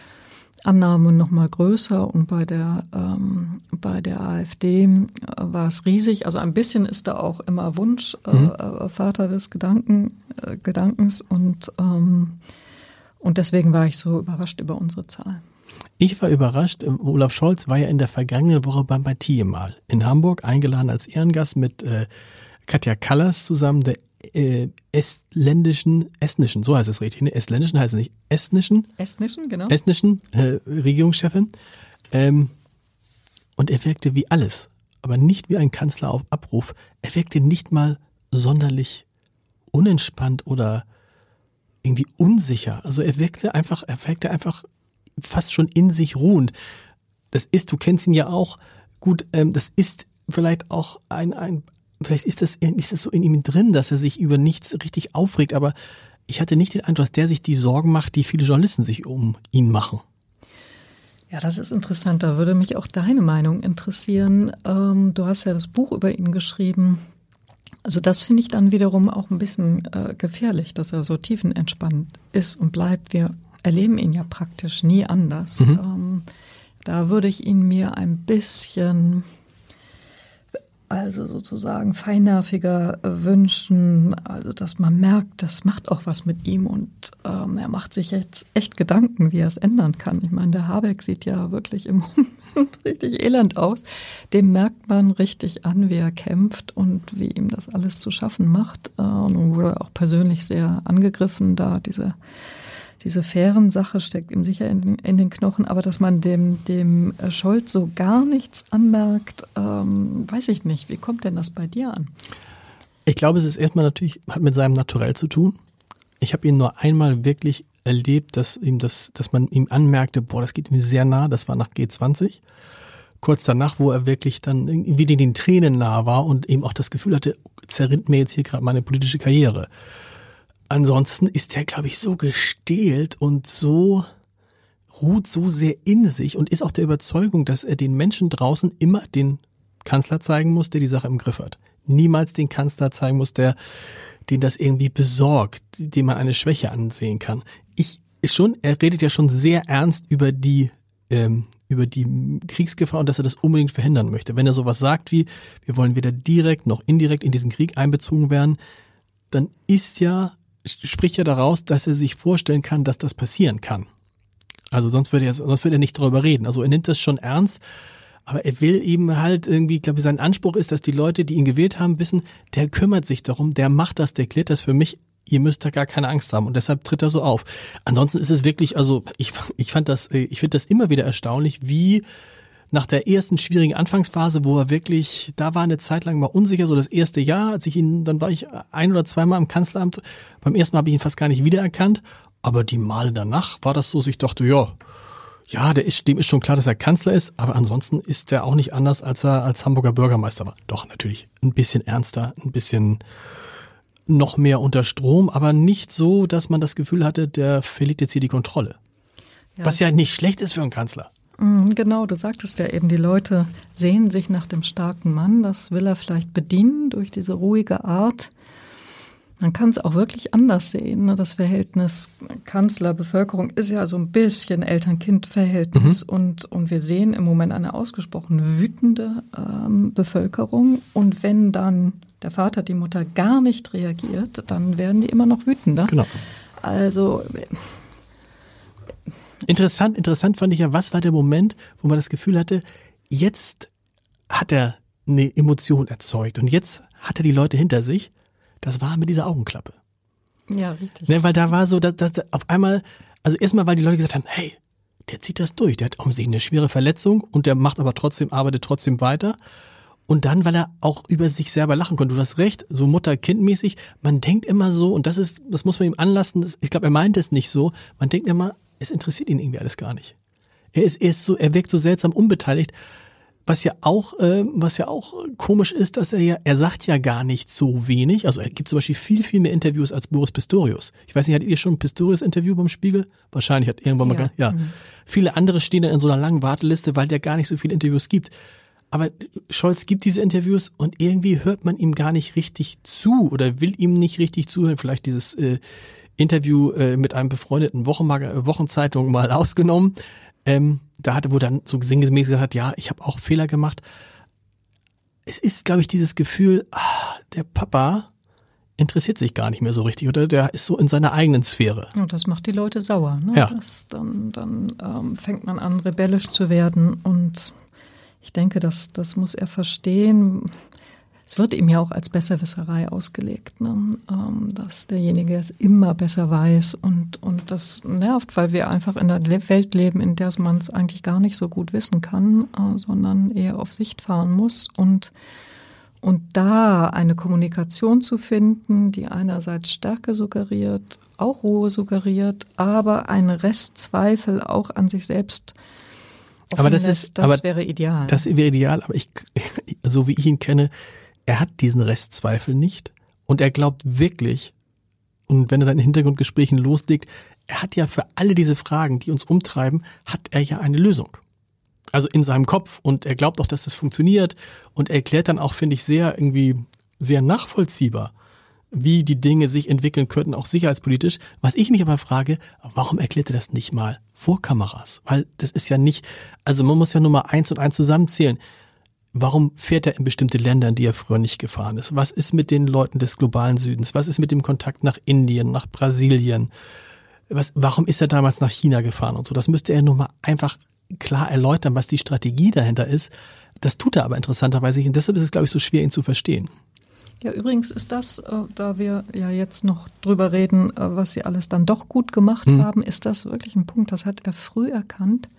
Annahme noch mal größer und bei der ähm, bei der AfD äh, war es riesig. Also ein bisschen ist da auch immer Wunsch äh, Mhm. äh, Vater des Gedanken äh, Gedankens und ähm, und deswegen war ich so überrascht über unsere Zahl. Ich war überrascht, Olaf Scholz war ja in der vergangenen Woche beim Partier mal in Hamburg eingeladen als Ehrengast mit äh, Katja Kallas zusammen, der äh, estländischen, estnischen, so heißt es richtig, ne? Estländischen heißt es nicht, estnischen, Estnischen, genau. estnischen äh, Regierungschefin. Ähm, und er wirkte wie alles, aber nicht wie ein Kanzler auf Abruf. Er wirkte nicht mal sonderlich unentspannt oder irgendwie unsicher. Also er wirkte einfach, er wirkte einfach fast schon in sich ruhend. Das ist, du kennst ihn ja auch gut, ähm, das ist vielleicht auch ein, ein vielleicht ist das, ist das so in ihm drin, dass er sich über nichts richtig aufregt, aber ich hatte nicht den Eindruck, dass der sich die Sorgen macht, die viele Journalisten sich um ihn machen. Ja, das ist interessant. Da würde mich auch deine Meinung interessieren. Ähm, du hast ja das Buch über ihn geschrieben. Also das finde ich dann wiederum auch ein bisschen äh, gefährlich, dass er so tiefenentspannt ist und bleibt. Wir erleben ihn ja praktisch nie anders. Mhm. Ähm, da würde ich ihn mir ein bisschen, also sozusagen feinnerviger wünschen, also dass man merkt, das macht auch was mit ihm und ähm, er macht sich jetzt echt Gedanken, wie er es ändern kann. Ich meine, der Habeck sieht ja wirklich im Moment richtig elend aus. Dem merkt man richtig an, wie er kämpft und wie ihm das alles zu schaffen macht. Äh, und wurde auch persönlich sehr angegriffen, da diese Diese Fähren-Sache steckt ihm sicher in, in den Knochen, aber dass man dem, dem Scholz so gar nichts anmerkt, ähm, weiß ich nicht. Wie kommt denn das bei dir an? Ich glaube, es ist erstmal natürlich, hat mit seinem Naturell zu tun. Ich habe ihn nur einmal wirklich erlebt, dass ihm das, dass man ihm anmerkte, boah, das geht ihm sehr nah, das war nach G zwanzig. Kurz danach, wo er wirklich dann wieder den Tränen nah war und eben auch das Gefühl hatte, zerrinnt mir jetzt hier gerade meine politische Karriere. Ansonsten ist er, glaube ich, so gestählt und so, ruht so sehr in sich und ist auch der Überzeugung, dass er den Menschen draußen immer den Kanzler zeigen muss, der die Sache im Griff hat. Niemals den Kanzler zeigen muss, der, den das irgendwie besorgt, dem man eine Schwäche ansehen kann. Ich, ist schon, er redet ja schon sehr ernst über die, ähm, über die Kriegsgefahr und dass er das unbedingt verhindern möchte. Wenn er sowas sagt wie, wir wollen weder direkt noch indirekt in diesen Krieg einbezogen werden, dann ist ja, spricht ja daraus, dass er sich vorstellen kann, dass das passieren kann. Also sonst würde er, sonst würde er nicht darüber reden. Also er nimmt das schon ernst, aber er will eben halt irgendwie, ich glaube, sein Anspruch ist, dass die Leute, die ihn gewählt haben, wissen, der kümmert sich darum, der macht das, der klärt das für mich. ihr müsst da gar keine Angst haben und deshalb tritt er so auf. Ansonsten ist es wirklich, also ich, ich fand das, ich finde das immer wieder erstaunlich, wie nach der ersten schwierigen Anfangsphase, wo er wirklich, da war eine Zeit lang mal unsicher, so das erste Jahr, als ich ihn, dann war ich ein oder zweimal im Kanzleramt, beim ersten Mal habe ich ihn fast gar nicht wiedererkannt, aber die Male danach war das so, dass ich dachte, ja, ja, der ist, dem ist schon klar, dass er Kanzler ist, aber ansonsten ist der auch nicht anders, als er als Hamburger Bürgermeister war. Doch, natürlich ein bisschen ernster, ein bisschen noch mehr unter Strom, aber nicht so, dass man das Gefühl hatte, der verliert jetzt hier die Kontrolle. Ja. Was ja nicht schlecht ist für einen Kanzler. Genau, du sagtest ja eben, die Leute sehen sich nach dem starken Mann. Das will er vielleicht bedienen durch diese ruhige Art. Man kann es auch wirklich anders sehen. Das Verhältnis Kanzler-Bevölkerung ist ja so ein bisschen Eltern-Kind-Verhältnis. Mhm. Und, und wir sehen im Moment eine ausgesprochen wütende ähm, Bevölkerung. Und wenn dann der Vater, die Mutter gar nicht reagiert, dann werden die immer noch wütender. Genau. Also Interessant, interessant fand ich ja, was war der Moment, wo man das Gefühl hatte, jetzt hat er eine Emotion erzeugt und jetzt hat er die Leute hinter sich. Das war mit dieser Augenklappe. Ja, richtig. Ne, weil da war so, dass, dass auf einmal, also erstmal, weil die Leute gesagt haben, hey, der zieht das durch, der hat um sich eine schwere Verletzung und der macht aber trotzdem, arbeitet trotzdem weiter. Und dann, weil er auch über sich selber lachen konnte. Du hast recht, so Mutter-Kind-mäßig, man denkt immer so, und das ist, das muss man ihm anlassen, das, ich glaube, er meint es nicht so, man denkt immer, es interessiert ihn irgendwie alles gar nicht. Er ist, er ist so, er wirkt so seltsam unbeteiligt, was ja auch, äh, was ja auch komisch ist, dass er ja, er sagt ja gar nicht so wenig. Also er gibt zum Beispiel viel, viel mehr Interviews als Boris Pistorius. Ich weiß nicht, hattet ihr schon ein Pistorius-Interview beim Spiegel? Wahrscheinlich hat irgendwann mal, ja. ja. Mhm. Viele andere stehen da in so einer langen Warteliste, weil der gar nicht so viele Interviews gibt. Aber Scholz gibt diese Interviews und irgendwie hört man ihm gar nicht richtig zu oder will ihm nicht richtig zuhören. Vielleicht dieses äh, Interview äh, mit einem befreundeten Wochenmag- Wochenzeitung mal ausgenommen. Ähm, da hatte, wo dann so sinngemäß gesagt hat, ja, ich habe auch Fehler gemacht. Es ist, glaube ich, dieses Gefühl, ah, der Papa interessiert sich gar nicht mehr so richtig oder der ist so in seiner eigenen Sphäre. Und das macht die Leute sauer. Ne? Ja. Das, dann dann ähm, fängt man an, rebellisch zu werden und ich denke, das, das muss er verstehen. Es wird ihm ja auch als Besserwisserei ausgelegt, ne? ähm, dass derjenige es immer besser weiß und, und das nervt, weil wir einfach in einer Welt leben, in der man es eigentlich gar nicht so gut wissen kann, äh, sondern eher auf Sicht fahren muss und und da eine Kommunikation zu finden, die einerseits Stärke suggeriert, auch Ruhe suggeriert, aber einen Restzweifel auch an sich selbst aber das lässt, ist, das aber wäre ideal. Das wäre ideal, aber ich, so wie ich ihn kenne, er hat diesen Restzweifel nicht und er glaubt wirklich, und wenn er dann in Hintergrundgesprächen loslegt, er hat ja für alle diese Fragen, die uns umtreiben, hat er ja eine Lösung. Also in seinem Kopf und er glaubt auch, dass das funktioniert und er erklärt dann auch, finde ich, sehr irgendwie sehr nachvollziehbar, wie die Dinge sich entwickeln könnten, auch sicherheitspolitisch. Was ich mich aber frage, warum erklärt er das nicht mal vor Kameras? Weil das ist ja nicht, also man muss ja nur mal eins und eins zusammenzählen. Warum fährt er in bestimmte Länder, in die er früher nicht gefahren ist? Was ist mit den Leuten des globalen Südens? Was ist mit dem Kontakt nach Indien, nach Brasilien? Was, warum ist er damals nach China gefahren und so? Das müsste er nur mal einfach klar erläutern, was die Strategie dahinter ist. Das tut er aber interessanterweise nicht und deshalb ist es, glaube ich, so schwer, ihn zu verstehen. Ja, übrigens ist das, äh, da wir ja jetzt noch drüber reden, äh, was sie alles dann doch gut gemacht hm. haben, ist das wirklich ein Punkt, das hat er früh erkannt,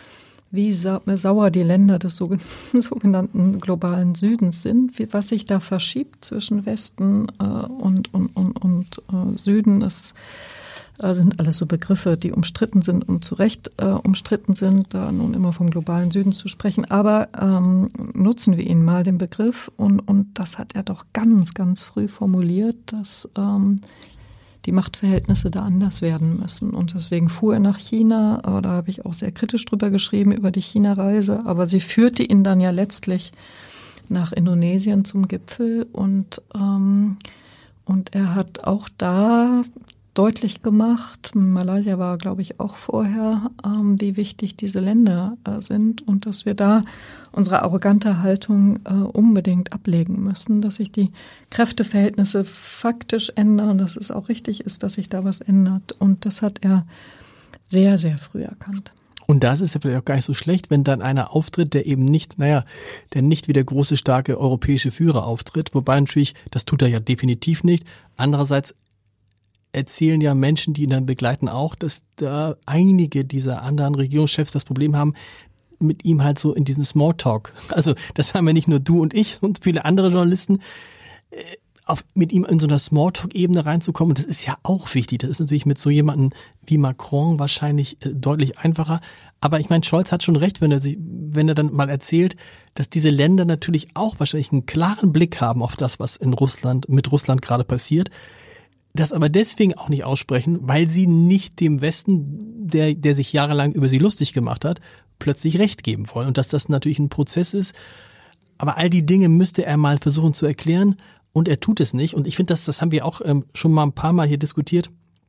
wie sa- sauer die Länder des sogenannten globalen Südens sind, wie, was sich da verschiebt zwischen Westen äh, und, und, und, und äh, Süden. Das äh, sind alles so Begriffe, die umstritten sind und zu Recht äh, umstritten sind, da nun immer vom globalen Süden zu sprechen. Aber ähm, nutzen wir ihn mal, den Begriff. Und, und das hat er doch ganz, ganz früh formuliert, dass ähm, die Machtverhältnisse da anders werden müssen. Und deswegen fuhr er nach China, aber da habe ich auch sehr kritisch drüber geschrieben, über die China-Reise. Aber sie führte ihn dann ja letztlich nach Indonesien zum Gipfel. Und, ähm, und er hat auch da deutlich gemacht, Malaysia war, glaube ich, auch vorher, ähm, wie wichtig diese Länder äh, sind und dass wir da unsere arrogante Haltung äh, unbedingt ablegen müssen, dass sich die Kräfteverhältnisse faktisch ändern, dass es auch richtig ist, dass sich da was ändert. Und das hat er sehr, sehr früh erkannt. Und das ist ja vielleicht auch gar nicht so schlecht, wenn dann einer auftritt, der eben nicht, naja, der nicht wie der große, starke europäische Führer auftritt, wobei natürlich, das tut er ja definitiv nicht. Andererseits erzählen ja Menschen, die ihn dann begleiten, auch, dass da einige dieser anderen Regierungschefs das Problem haben, mit ihm halt so in diesen Smalltalk. Also das haben ja nicht nur du und ich und viele andere Journalisten, auf, mit ihm in so einer Smalltalk-Ebene reinzukommen. Das ist ja auch wichtig. Das ist natürlich mit so jemandem wie Macron wahrscheinlich äh, deutlich einfacher. Aber ich meine, Scholz hat schon recht, wenn er sie, wenn er dann mal erzählt, dass diese Länder natürlich auch wahrscheinlich einen klaren Blick haben auf das, was in Russland, mit Russland gerade passiert. Das aber deswegen auch nicht aussprechen, weil sie nicht dem Westen, der, der sich jahrelang über sie lustig gemacht hat, plötzlich Recht geben wollen. Und dass das natürlich ein Prozess ist. Aber all die Dinge müsste er mal versuchen zu erklären. Und er tut es nicht. Und ich finde, das, das haben wir auch ähm, schon mal ein paar Mal hier diskutiert.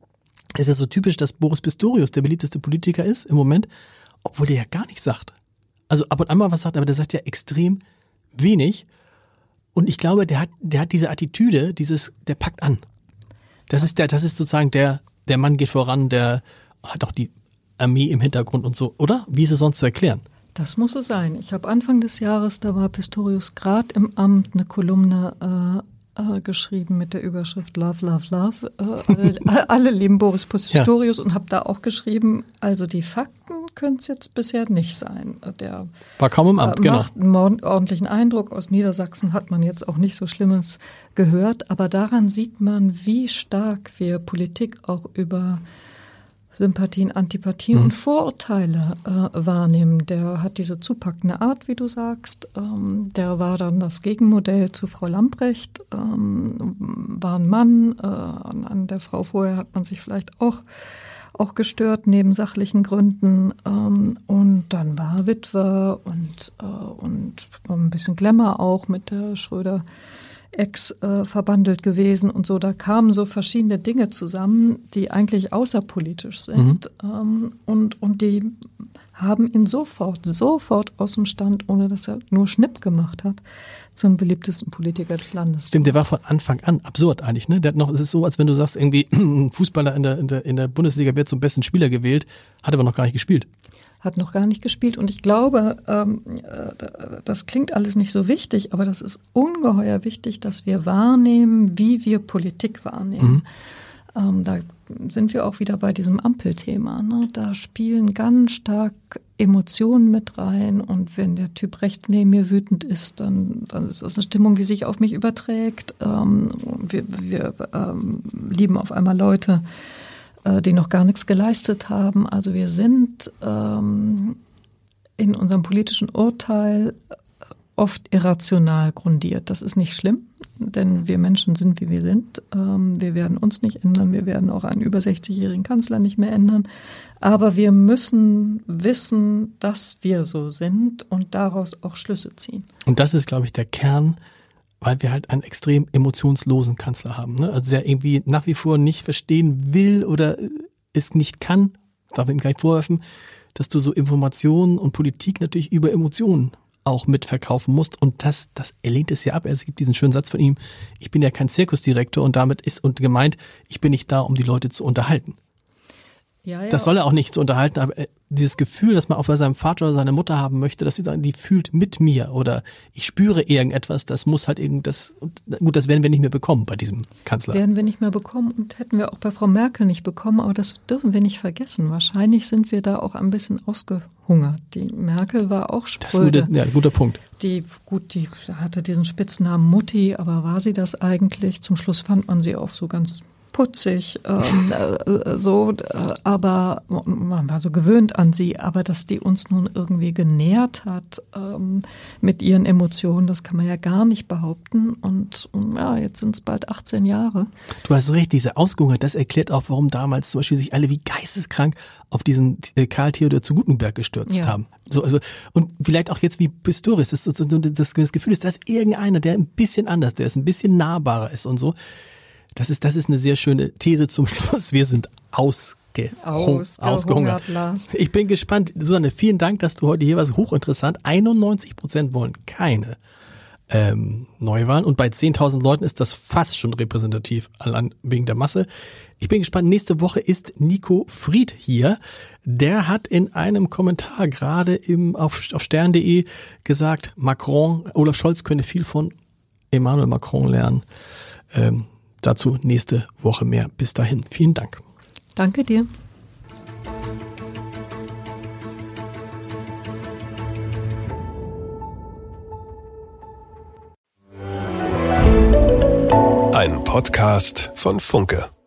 Es ist ja so typisch, dass Boris Pistorius der beliebteste Politiker ist im Moment, obwohl der ja gar nichts sagt. Also ab und an mal was sagt, aber der sagt ja extrem wenig. Und ich glaube, der hat, der hat diese Attitüde, dieses, der packt an. Das ist der, das ist sozusagen der, der Mann geht voran, der hat auch die Armee im Hintergrund und so, oder? Wie ist es sonst zu erklären? Das muss es sein. Ich habe Anfang des Jahres, da war Pistorius gerade im Amt, eine Kolumne äh, äh, geschrieben mit der Überschrift Love, Love, Love. Äh, alle, alle lieben Boris Pistorius ja. Und habe da auch geschrieben, also die Fakten können es jetzt bisher nicht sein. Der war kaum im Amt, äh, macht genau. einen ordentlichen Eindruck. Aus Niedersachsen hat man jetzt auch nicht so Schlimmes gehört. Aber daran sieht man, wie stark wir Politik auch über Sympathien, Antipathien mhm. und Vorurteile äh, wahrnehmen. Der hat diese zupackende Art, wie du sagst. Ähm, der war dann das Gegenmodell zu Frau Lambrecht, ähm, war ein Mann. Äh, an, an der Frau vorher hat man sich vielleicht auch, auch gestört, neben sachlichen Gründen. Ähm, und dann war er Witwer und, äh, und ein bisschen Glamour auch mit der Schröder Ex äh, verbandelt gewesen und so. Da kamen so verschiedene Dinge zusammen, die eigentlich außerpolitisch sind. Mhm. Ähm, und, und die haben ihn sofort, sofort aus dem Stand, ohne dass er nur Schnipp gemacht hat, zum beliebtesten Politiker des Landes. Stimmt, der war von Anfang an absurd eigentlich, ne? Der hat noch, es ist so, als wenn du sagst, irgendwie ein Fußballer in der, in der, in der Bundesliga wird zum besten Spieler gewählt, hat aber noch gar nicht gespielt. Hat noch gar nicht gespielt. Und ich glaube, ähm, das klingt alles nicht so wichtig, aber das ist ungeheuer wichtig, dass wir wahrnehmen, wie wir Politik wahrnehmen. Mhm. Ähm, da sind wir auch wieder bei diesem Ampelthema, ne? Da spielen ganz stark Emotionen mit rein. Und wenn der Typ rechts neben mir wütend ist, dann, dann ist das eine Stimmung, die sich auf mich überträgt. Ähm, wir wir ähm, lieben auf einmal Leute, die noch gar nichts geleistet haben. Also wir sind ähm, in unserem politischen Urteil oft irrational grundiert. Das ist nicht schlimm, denn wir Menschen sind, wie wir sind. Ähm, wir werden uns nicht ändern. Wir werden auch einen über sechzigjährigen Kanzler nicht mehr ändern. Aber wir müssen wissen, dass wir so sind und daraus auch Schlüsse ziehen. Und das ist, glaube ich, der Kern, weil wir halt einen extrem emotionslosen Kanzler haben, ne? Also der irgendwie nach wie vor nicht verstehen will oder es nicht kann, darf ich ihm gar nicht vorwerfen, dass du so Informationen und Politik natürlich über Emotionen auch mitverkaufen musst. Und das, das er lehnt es ja ab. Es gibt diesen schönen Satz von ihm, ich bin ja kein Zirkusdirektor und damit ist und gemeint, ich bin nicht da, um die Leute zu unterhalten. Ja, ja. Das soll er auch nicht zu unterhalten, aber dieses Gefühl, dass man auch bei seinem Vater oder seiner Mutter haben möchte, dass sie sagen, die fühlt mit mir oder ich spüre irgendetwas, das muss halt irgendwas, gut, das werden wir nicht mehr bekommen bei diesem Kanzler. Werden wir nicht mehr bekommen und hätten wir auch bei Frau Merkel nicht bekommen, aber das dürfen wir nicht vergessen. Wahrscheinlich sind wir da auch ein bisschen ausgehungert. Die Merkel war auch spröde. Das ist ein guter, ja, guter Punkt. Die, gut, die hatte diesen Spitznamen Mutti, aber war sie das eigentlich? Zum Schluss fand man sie auch so ganz putzig, ähm, äh, so, äh, aber man war so gewöhnt an sie, aber dass die uns nun irgendwie genährt hat ähm, mit ihren Emotionen, das kann man ja gar nicht behaupten und, und ja, jetzt sind es bald achtzehn Jahre. Du hast recht, diese Ausgehungert, das erklärt auch, warum damals zum Beispiel sich alle wie geisteskrank auf diesen äh, Karl Theodor zu Guttenberg gestürzt ja. haben. So, also, und vielleicht auch jetzt wie Pistorius, das, das, das, das Gefühl ist, dass irgendeiner, der ein bisschen anders, der ist ein bisschen nahbarer ist und so. Das ist, das ist eine sehr schöne These zum Schluss. Wir sind ausge- Aus, ausgehungert. Lars. Ich bin gespannt. Susanne, vielen Dank, dass du heute hier warst. Hochinteressant. einundneunzig Prozent wollen keine ähm, Neuwahlen. Und bei zehntausend Leuten ist das fast schon repräsentativ, allein wegen der Masse. Ich bin gespannt. Nächste Woche ist Nico Fried hier. Der hat in einem Kommentar gerade im, auf, auf stern punkt de gesagt, Macron, Olaf Scholz könne viel von Emmanuel Macron lernen. Ähm, Dazu nächste Woche mehr. Bis dahin, vielen Dank. Danke dir. Ein Podcast von Funke.